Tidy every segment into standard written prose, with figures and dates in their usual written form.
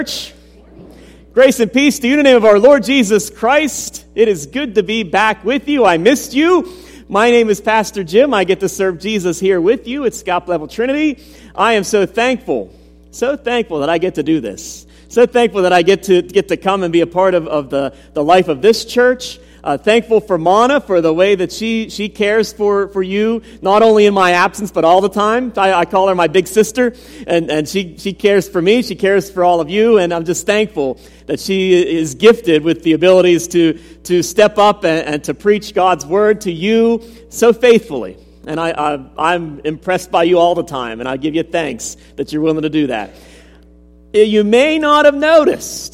Church. Grace and peace to you in the name of our Lord Jesus Christ. It is good to be back with you. I missed you. My name is Pastor Jim. I get to serve Jesus here with you at Scott Level Trinity. I am so thankful that I get to do this. So thankful that I get to come and be a part of the life of this church. Thankful for Mana for the way that she cares for you, not only in my absence, but all the time. I call her my big sister, and she cares for me. She cares for all of you, and I'm just thankful that she is gifted with the abilities to step up and to preach God's word to you so faithfully. And I'm impressed by you all the time, and I give you thanks that you're willing to do that. You may not have noticed,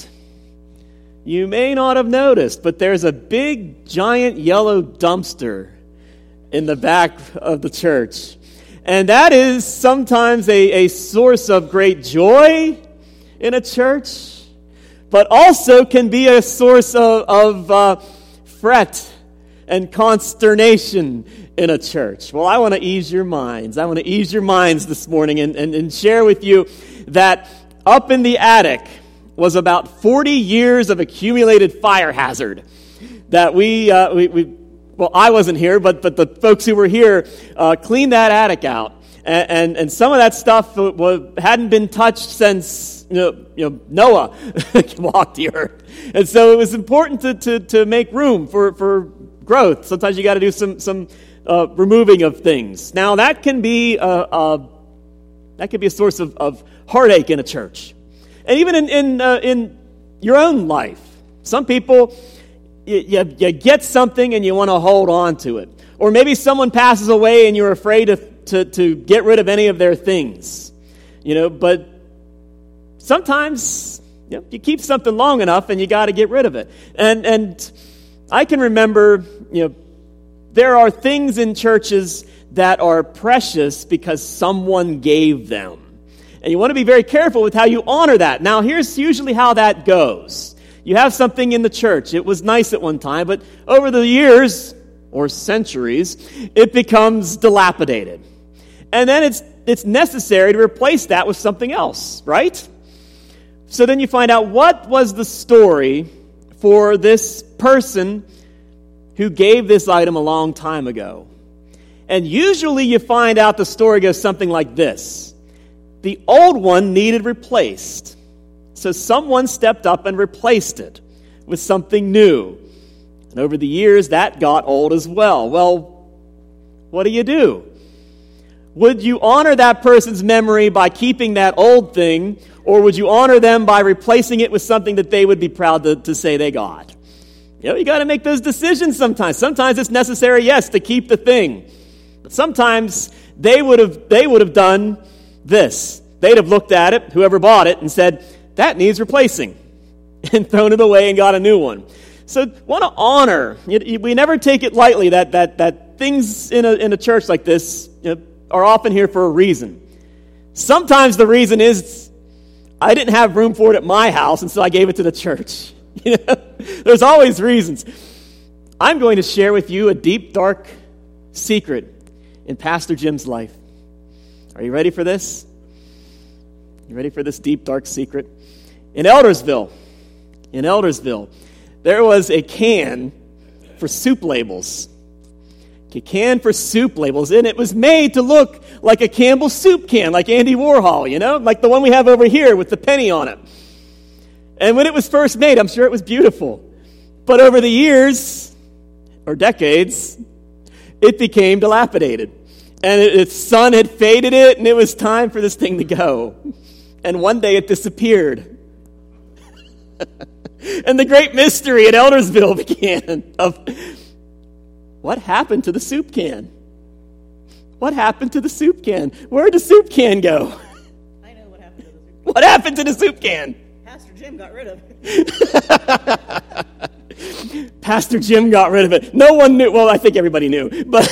but there's a big, giant yellow dumpster in the back of the church. And that is sometimes a source of great joy in a church, but also can be a source of fret and consternation in a church. Well, I want to ease your minds. I want to ease your minds this morning and share with you that up in the attic was about 40 years of accumulated fire hazard that I wasn't here, but the folks who were here cleaned that attic out. And some of that stuff hadn't been touched since Noah walked the earth. And so it was important to make room for growth. Sometimes you got to do some removing of things. Now that can be a source of heartache in a church. And even in your own life, some people, you get something and you want to hold on to it. Or maybe someone passes away and you're afraid to get rid of any of their things. But sometimes you keep something long enough and you got to get rid of it. And I can remember, there are things in churches that are precious because someone gave them. And you want to be very careful with how you honor that. Now, here's usually how that goes. You have something in the church. It was nice at one time, but over the years, or centuries, it becomes dilapidated. And then it's necessary to replace that with something else, right? So then you find out what was the story for this person who gave this item a long time ago. And usually you find out the story goes something like this. The old one needed replaced. So someone stepped up and replaced it with something new. And over the years, that got old as well. Well, what do? Would you honor that person's memory by keeping that old thing, or would you honor them by replacing it with something that they would be proud to say they got? You got to make those decisions sometimes. Sometimes it's necessary, yes, to keep the thing. But sometimes they would have done this. They'd have looked at it, whoever bought it, and said, that needs replacing, and thrown it away and got a new one. So want to honor. We never take it lightly that things in a church like this are often here for a reason. Sometimes the reason is I didn't have room for it at my house, and so I gave it to the church. There's always reasons. I'm going to share with you a deep, dark secret in Pastor Jim's life. Are you ready for this? You ready for this deep, dark secret? In Eldersville, there was a can for soup labels. A can for soup labels, and it was made to look like a Campbell soup can, like Andy Warhol, like the one we have over here with the penny on it. And when it was first made, I'm sure it was beautiful. But over the years, or decades, it became dilapidated. And its sun had faded it, and it was time for this thing to go. And one day it disappeared. And the great mystery at Eldersville began of what happened to the soup can? What happened to the soup can? Where'd the soup can go? I know what happened to the soup can. What happened to the soup can? Pastor Jim got rid of it. Pastor Jim got rid of it. No one knew. Well, I think everybody knew. But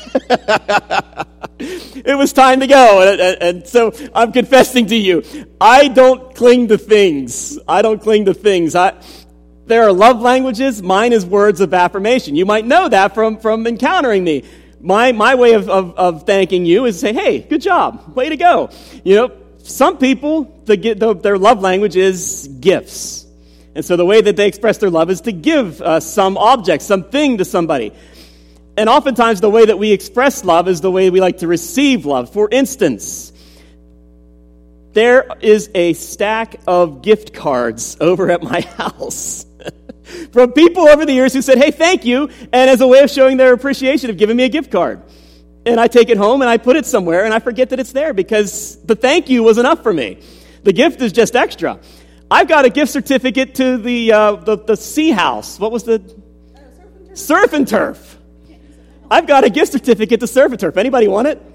it was time to go. And so I'm confessing to you, I don't cling to things. There are love languages. Mine is words of affirmation. You might know that from encountering me. My way of thanking you is to say, hey, good job. Way to go. some people, their love language is gifts. And so the way that they express their love is to give some object, something to somebody. And oftentimes the way that we express love is the way we like to receive love. For instance, there is a stack of gift cards over at my house from people over the years who said, hey, thank you, and as a way of showing their appreciation have given me a gift card. And I take it home and I put it somewhere and I forget that it's there because the thank you was enough for me. The gift is just extra. I've got a gift certificate to the Sea House. What was the? Surf and Turf. I've got a gift certificate to Surf and Turf. Anybody want it?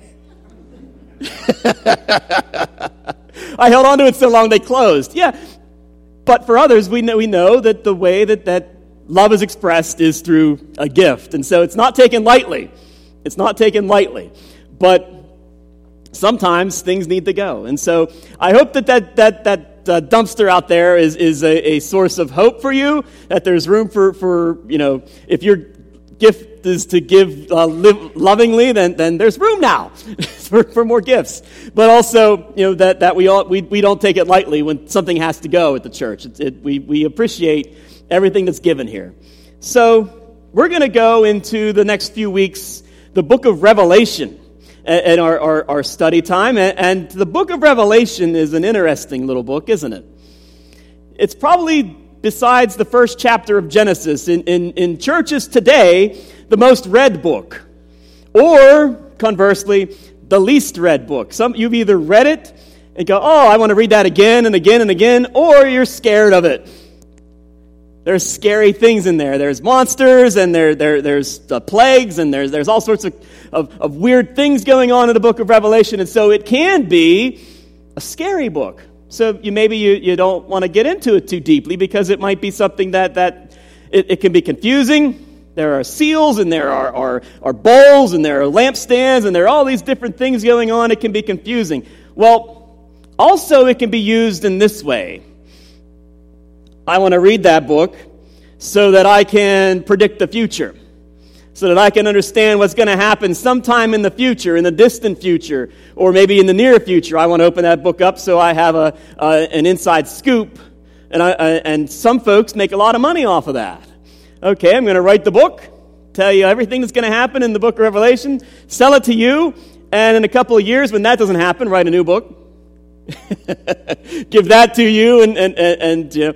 I held on to it so long they closed. Yeah. But for others, we know that the way that love is expressed is through a gift. And so it's not taken lightly. It's not taken lightly. But sometimes things need to go. And so I hope that dumpster out there is a source of hope for you, that there's room for if your gift is to give lovingly, then there's room now for more gifts. But also, that we don't take it lightly when something has to go at the church. We appreciate everything that's given here. So we're going to go into the next few weeks the book of Revelation and our study time. And the book of Revelation is an interesting little book, isn't it? It's probably, besides the first chapter of Genesis, in churches today, the most read book. Or, conversely, the least read book. You've either read it and go, oh, I want to read that again and again and again, or you're scared of it. There's scary things in there. There's monsters, and there's plagues, and there's all sorts of weird things going on in the book of Revelation. And so it can be a scary book. So maybe you don't want to get into it too deeply because it might be something that it can be confusing. There are seals, and there are bowls, and there are lampstands, and there are all these different things going on. It can be confusing. Well, also it can be used in this way. I want to read that book so that I can predict the future, so that I can understand what's going to happen sometime in the future, in the distant future, or maybe in the near future. I want to open that book up so I have an inside scoop, and some folks make a lot of money off of that. Okay, I'm going to write the book, tell you everything that's going to happen in the book of Revelation, sell it to you, and in a couple of years, when that doesn't happen, write a new book, give that to you, and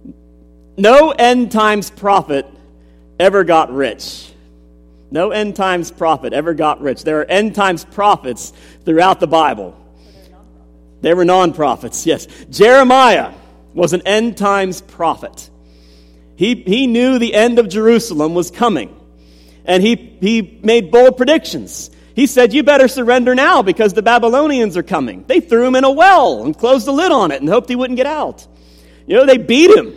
no end times prophet ever got rich. No end times prophet ever got rich. There are end times prophets throughout the Bible. They were non-prophets, yes. Jeremiah was an end times prophet. He knew the end of Jerusalem was coming. And he made bold predictions. He said, you better surrender now because the Babylonians are coming. They threw him in a well and closed the lid on it and hoped he wouldn't get out. They beat him.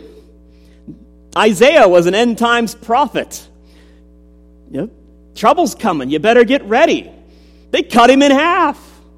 Isaiah was an end times prophet. Trouble's coming. You better get ready. They cut him in half.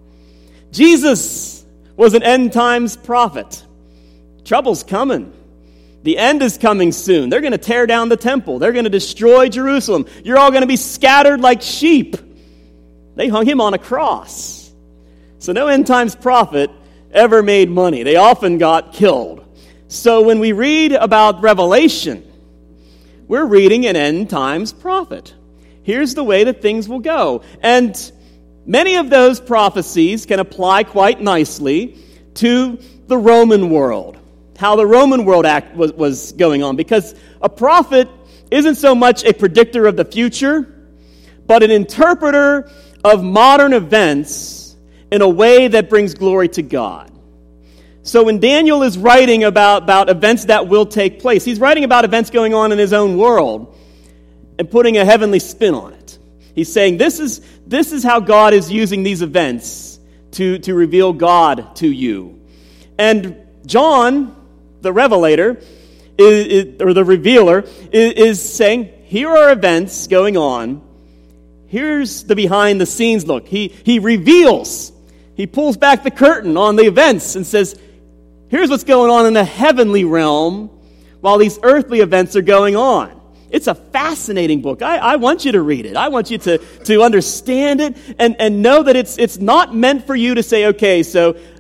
Jesus was an end times prophet. Trouble's coming. The end is coming soon. They're going to tear down the temple. They're going to destroy Jerusalem. You're all going to be scattered like sheep. They hung him on a cross. So no end times prophet ever made money. They often got killed. So when we read about Revelation, we're reading an end times prophet. Here's the way that things will go. And many of those prophecies can apply quite nicely to the Roman world, how the Roman world was going on. Because a prophet isn't so much a predictor of the future, but an interpreter of modern events in a way that brings glory to God. So when Daniel is writing about events that will take place, he's writing about events going on in his own world and putting a heavenly spin on it. He's saying this is how God is using these events to reveal God to you. And John, the revelator, or the revealer, is saying, here are events going on. Here's the behind the scenes look. He reveals. He pulls back the curtain on the events and says, here's what's going on in the heavenly realm while these earthly events are going on. It's a fascinating book. I want you to read it. I want you to understand it and know that it's not meant for you to say, okay, so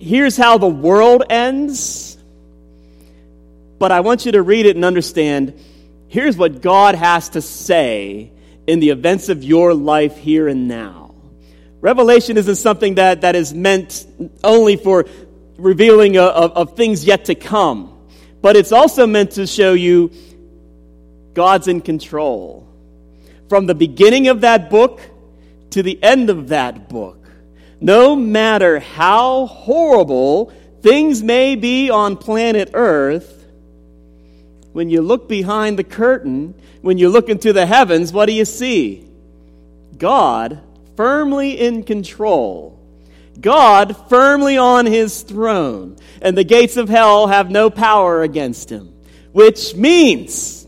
here's how the world ends, but I want you to read it and understand, here's what God has to say in the events of your life here and now. Revelation isn't something that is meant only for revealing of things yet to come, but it's also meant to show you God's in control. From the beginning of that book to the end of that book, no matter how horrible things may be on planet Earth, when you look behind the curtain, when you look into the heavens, what do you see? God firmly in control. God firmly on his throne. And the gates of hell have no power against him. Which means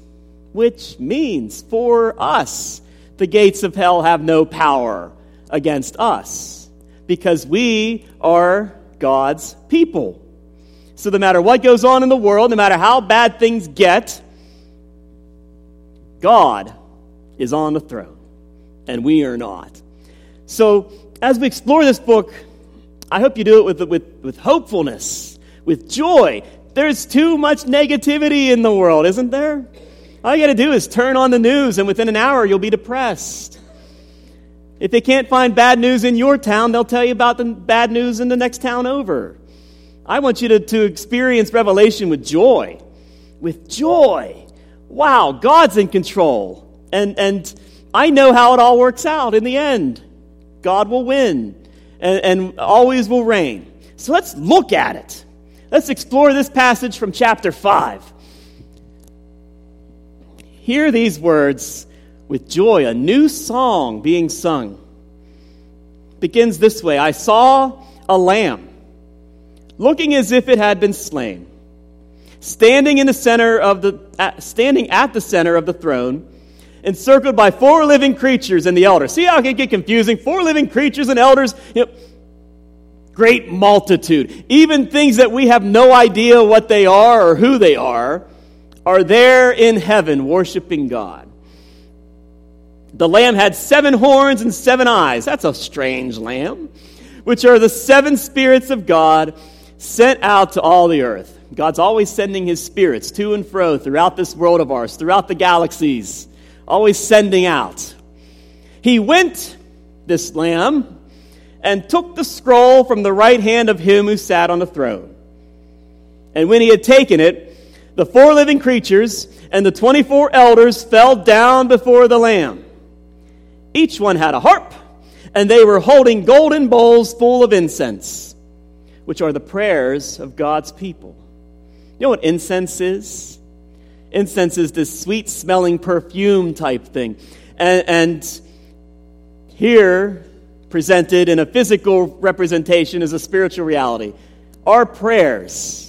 for us, the gates of hell have no power against us. Because we are God's people. So no matter what goes on in the world, no matter how bad things get, God is on the throne, and we are not. So as we explore this book, I hope you do it with hopefulness, with joy. There's too much negativity in the world, isn't there? All you got to do is turn on the news, and within an hour, you'll be depressed. If they can't find bad news in your town, they'll tell you about the bad news in the next town over. I want you to experience Revelation with joy. With joy. Wow, God's in control. And I know how it all works out in the end. God will win and always will reign. So let's look at it. Let's explore this passage from chapter 5. Hear these words with joy, a new song being sung. Begins this way: I saw a lamb, looking as if it had been slain, standing at the center of the throne, encircled by 4 living creatures and the elders. See how it can get confusing? 4 living creatures and elders, great multitude. Even things that we have no idea what they are or who they are there in heaven worshiping God. The lamb had 7 horns and 7 eyes. That's a strange lamb. Which are the 7 spirits of God sent out to all the earth. God's always sending his spirits to and fro throughout this world of ours, throughout the galaxies. Always sending out. He went, this lamb, and took the scroll from the right hand of him who sat on the throne. And when he had taken it, the 4 living creatures and the 24 elders fell down before the Lamb. Each one had a harp, and they were holding golden bowls full of incense, which are the prayers of God's people. You know what incense is? Incense is this sweet-smelling perfume type thing. And here, presented in a physical representation, is a spiritual reality. Our prayers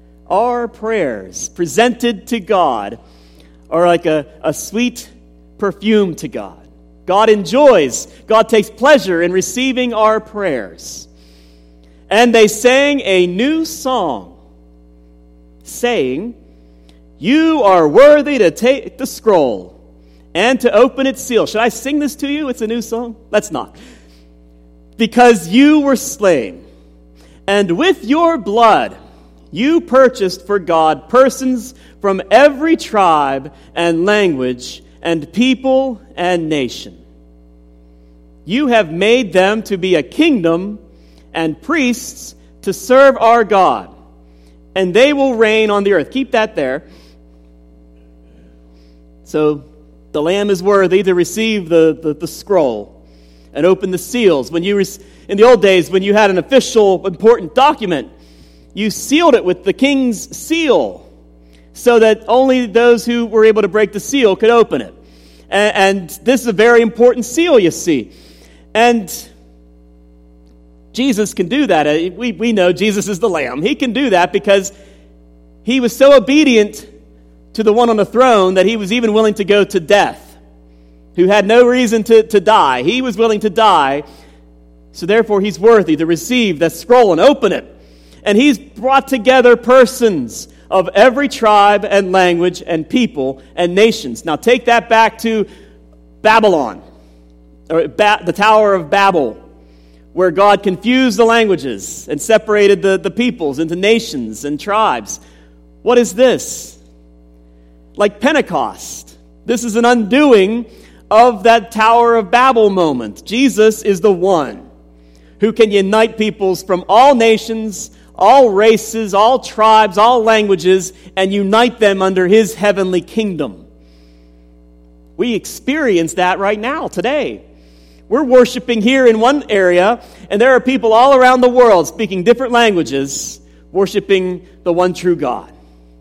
presented to God are like a sweet perfume to God. God takes pleasure in receiving our prayers. And they sang a new song, saying, you are worthy to take the scroll and to open its seal. Should I sing this to you? It's a new song? Let's not. Because you were slain, and with your blood you purchased for God persons from every tribe and language and people and nation. You have made them to be a kingdom and priests to serve our God, and they will reign on the earth. Keep that there. So the Lamb is worthy to receive the scroll and open the seals. In the old days, when you had an official important document, you sealed it with the king's seal so that only those who were able to break the seal could open it. And this is a very important seal, you see. And Jesus can do that. We know Jesus is the Lamb. He can do that because he was so obedient to the one on the throne that he was even willing to go to death, who had no reason to die. He was willing to die, so therefore he's worthy to receive that scroll and open it. And he's brought together persons of every tribe and language and people and nations. Now take that back to Babylon, or the Tower of Babel, where God confused the languages and separated the peoples into nations and tribes. What is this? Like Pentecost. This is an undoing of that Tower of Babel moment. Jesus is the one who can unite peoples from all nations, all races, all tribes, all languages, and unite them under his heavenly kingdom. We experience that right now, today. We're worshiping here in one area, and there are people all around the world speaking different languages, worshiping the one true God.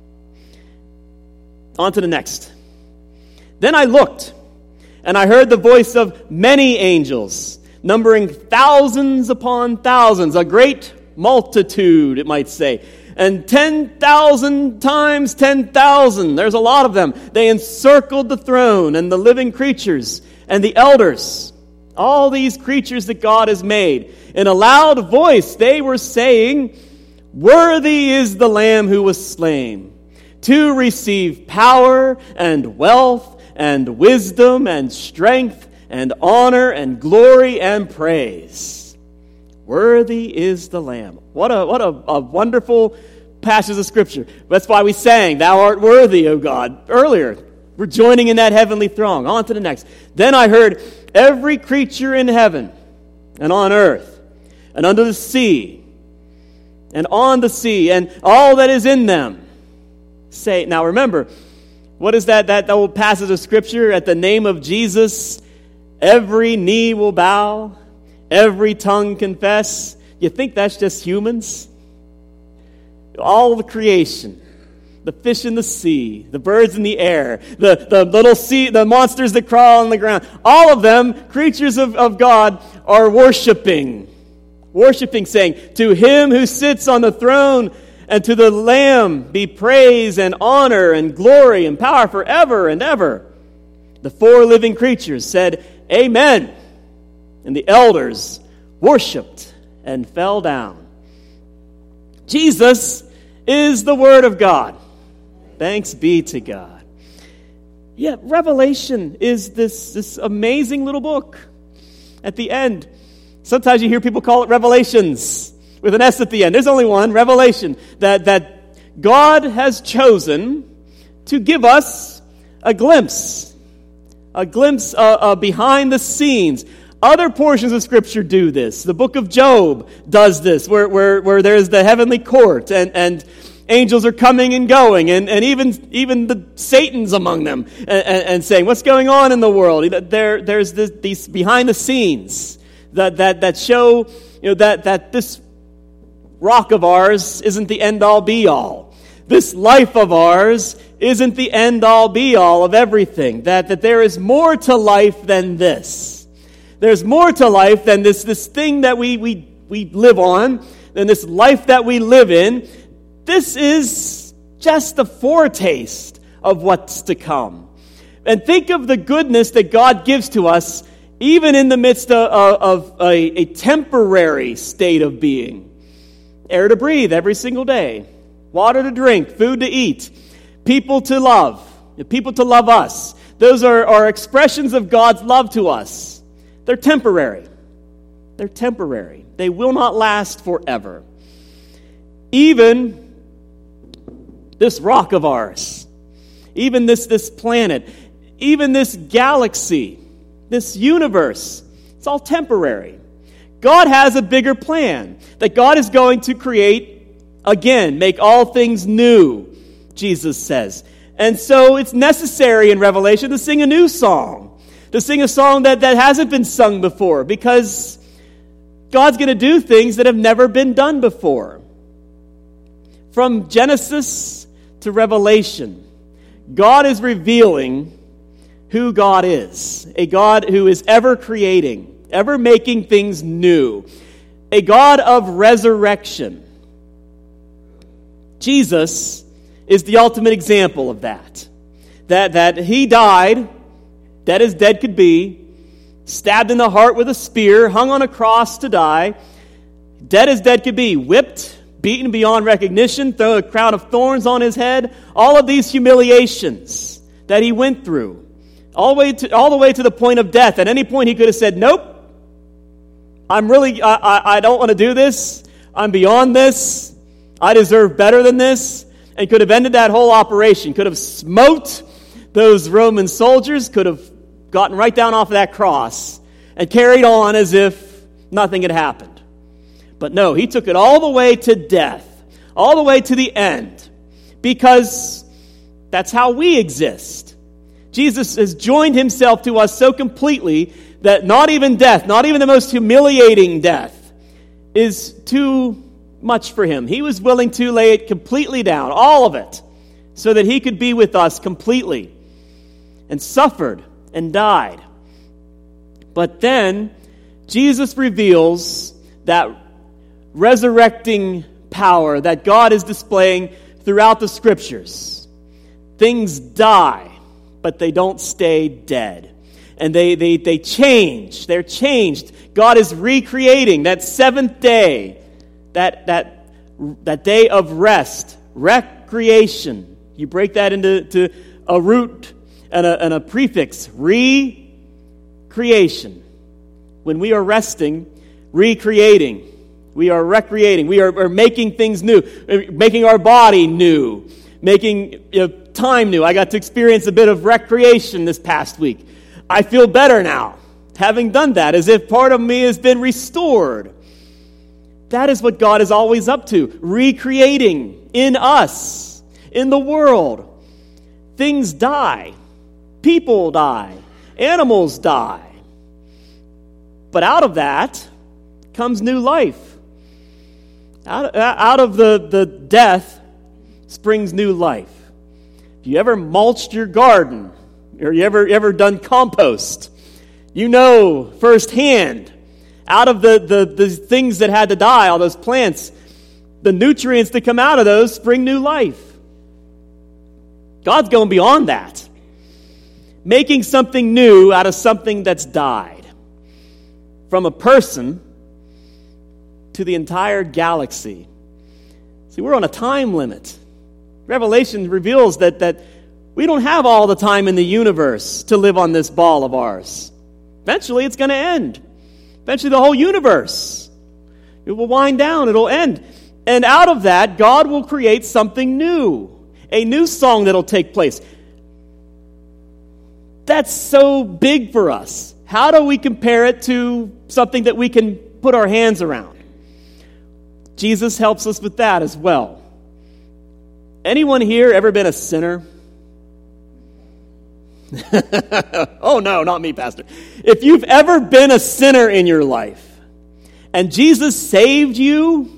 On to the next. Then I looked, and I heard the voice of many angels, numbering thousands upon thousands, a great multitude, it might say. And 10,000 times 10,000, there's a lot of them. They encircled the throne and the living creatures and the elders, all these creatures that God has made. In a loud voice, they were saying, "Worthy is the Lamb who was slain to receive power and wealth and wisdom and strength and honor and glory and praise." Worthy is the Lamb. What a wonderful passage of Scripture. That's why we sang, "Thou art worthy, O God," earlier. We're joining in that heavenly throng. On to the next. Then I heard every creature in heaven and on earth and under the sea and on the sea and all that is in them say, now remember, what is that old passage of Scripture? At the name of Jesus, every knee will bow, every tongue confess. You think that's just humans? All the creation, the fish in the sea, the birds in the air, the little sea, the monsters that crawl on the ground, all of them, creatures of God, are worshiping, saying, "To him who sits on the throne and to the Lamb be praise and honor and glory and power forever and ever." The four living creatures said, "Amen." And the elders worshipped and fell down. Jesus is the Word of God. Thanks be to God. Yeah, Revelation is this amazing little book. At the end, sometimes you hear people call it Revelations with an S at the end. There's only one, Revelation, that God has chosen to give us a glimpse behind the scenes. Other portions of Scripture do this. The book of Job does this, where there's the heavenly court, and angels are coming and going, and even the Satan's among them, and saying, "What's going on in the world?" There's these behind the scenes that show, that this rock of ours isn't the end all be all. This life of ours isn't the end all be all of everything. That there is more to life than this. There's more to life than this thing that we live on, than this life that we live in. This is just a foretaste of what's to come. And think of the goodness that God gives to us, even in the midst of a temporary state of being. Air to breathe every single day, water to drink, food to eat, people to love us. Those are expressions of God's love to us. They're temporary. They will not last forever. Even this rock of ours, even this planet, even this galaxy, this universe, it's all temporary. God has a bigger plan, that God is going to create again, make all things new, Jesus says. And so it's necessary in Revelation to sing a new song. To sing a song that hasn't been sung before, because God's going to do things that have never been done before. From Genesis to Revelation, God is revealing who God is. A God who is ever creating, ever making things new. A God of resurrection. Jesus is the ultimate example of that. That he died, dead as dead could be, stabbed in the heart with a spear, hung on a cross to die, dead as dead could be, whipped, beaten beyond recognition, throw a crown of thorns on his head, all of these humiliations that he went through, all the way to the point of death. At any point he could have said, "Nope, I don't want to do this. I'm beyond this. I deserve better than this. And could have ended that whole operation. Could have smote those Roman soldiers. Could have gotten right down off of that cross and carried on as if nothing had happened. But no, he took it all the way to death. All the way to the end. Because that's how we exist. Jesus has joined himself to us so completely that not even death, not even the most humiliating death, is too much for him. He was willing to lay it completely down, all of it, so that he could be with us completely, and suffered and died. But then Jesus reveals that resurrecting power that God is displaying throughout the Scriptures. Things die, but they don't stay dead. And they change. They're changed. God is recreating that seventh day, that day of rest, recreation. You break that into a root and a prefix, recreation. When we are resting, recreating. We are recreating. We are making things new, making our body new, making time new. I got to experience a bit of recreation this past week. I feel better now, having done that, as if part of me has been restored. That is what God is always up to, recreating in us, in the world. Things die. People die. Animals die. But out of that comes new life. Out of the death springs new life. If you ever mulched your garden, or you ever done compost, you know firsthand, out of the things that had to die, all those plants, the nutrients that come out of those spring new life. God's going beyond that. Making something new out of something that's died. From a person to the entire galaxy. See, we're on a time limit. Revelation reveals that we don't have all the time in the universe to live on this ball of ours. Eventually, it's going to end. Eventually, the whole universe, it will wind down. It'll end. And out of that, God will create something new. A new song that'll take place. That's so big for us. How do we compare it to something that we can put our hands around? Jesus helps us with that as well. Anyone here ever been a sinner? Oh no, not me, Pastor. If you've ever been a sinner in your life, and Jesus saved you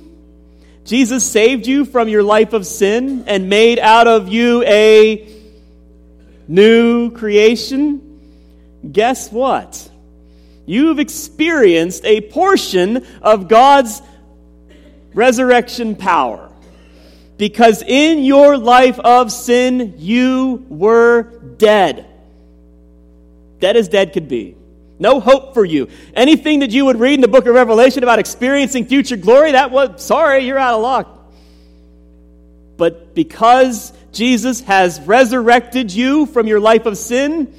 from your life of sin and made out of you a new creation, guess what? You've experienced a portion of God's resurrection power. Because in your life of sin, you were dead. Dead as dead could be. No hope for you. Anything that you would read in the book of Revelation about experiencing future glory, sorry, you're out of luck. But because Jesus has resurrected you from your life of sin,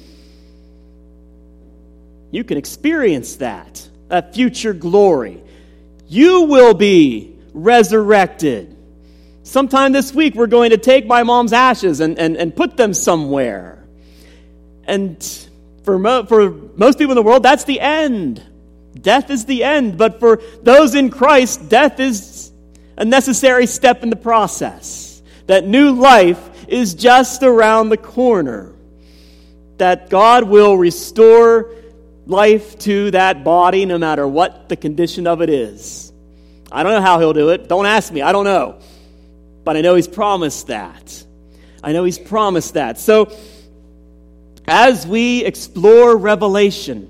you can experience that future glory. You will be resurrected. Sometime this week, we're going to take my mom's ashes and put them somewhere. And for most people in the world, that's the end. Death is the end. But for those in Christ, death is a necessary step in the process. That new life is just around the corner. That God will restore life to that body no matter what the condition of it is. I don't know how he'll do it. Don't ask me. I don't know. But I know he's promised that. So, as we explore Revelation,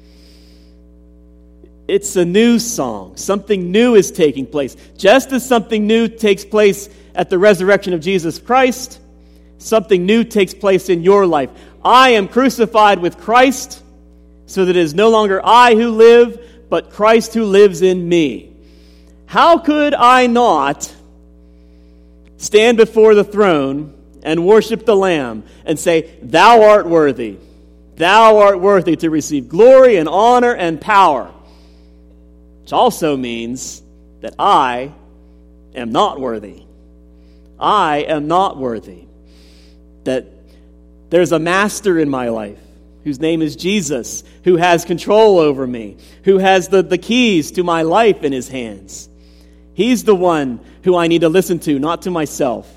it's a new song. Something new is taking place. Just as something new takes place at the resurrection of Jesus Christ, something new takes place in your life. I am crucified with Christ, so that it is no longer I who live, but Christ who lives in me. How could I not stand before the throne and worship the Lamb and say, "Thou art worthy. Thou art worthy to receive glory and honor and power"? which also means that I am not worthy. I am not worthy. That there's a master in my life whose name is Jesus, who has control over me, who has the keys to my life in his hands. He's the one who I need to listen to, not to myself.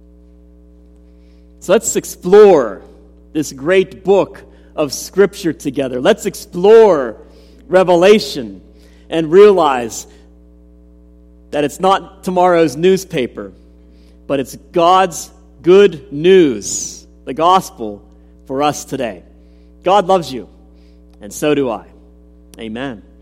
So let's explore this great book of Scripture together. Let's explore Revelation and realize that it's not tomorrow's newspaper, but it's God's good news, the gospel for us today. God loves you, and so do I. Amen.